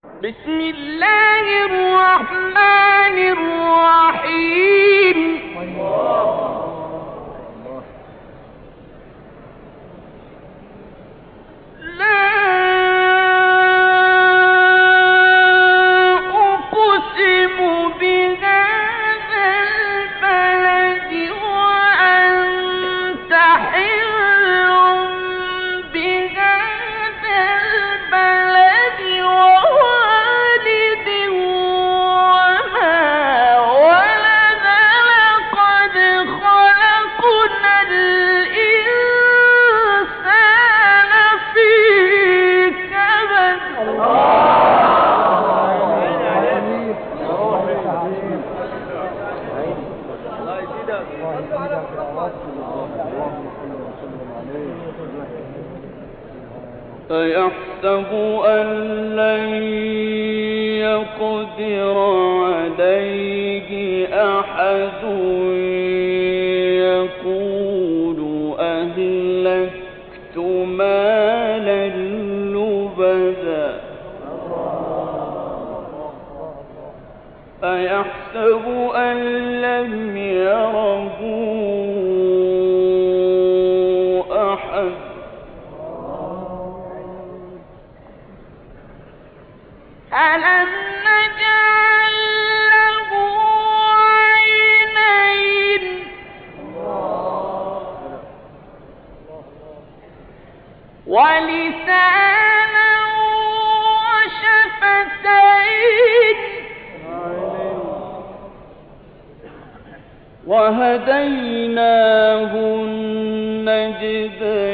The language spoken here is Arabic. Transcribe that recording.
بسم الله الرحمن الرحيم. لا أقسم بهذا البلد وأنت حل بهذا البلد ووالد وما ولد لقد خلقنا الإنسان في كبد. أيحسب أن لن يقدر عليه أحد يقول أهلكت مالا لبدا أيحسب أن لم يره أحد ألم نجعل له عينين ولسانا وشفتين وهديناه النجدين